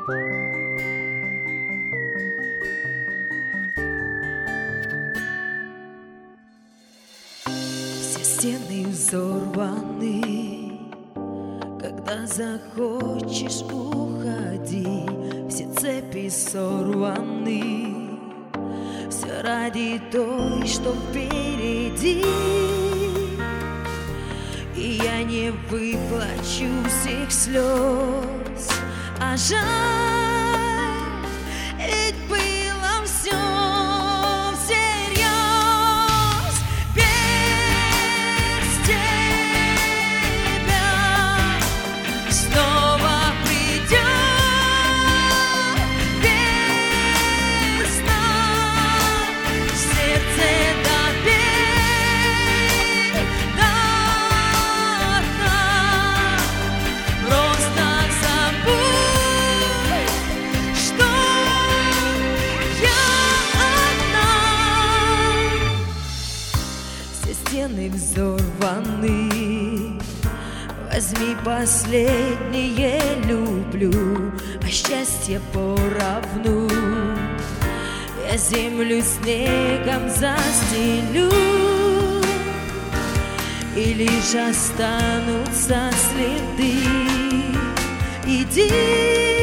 Все стены взорваны, когда захочешь уходи, все цепи сорваны, все ради той, что впереди. И я не выплачу всех слез, а жаль, ведь было все всерьез. Без тебя снова придет весна, в сердце допеть до дна. Просто забудь, что я одна. Все стены взорваны, возьми последнее, люблю, а счастье поровну. Я землю снегом застелю, и лишь останутся следы. Иди.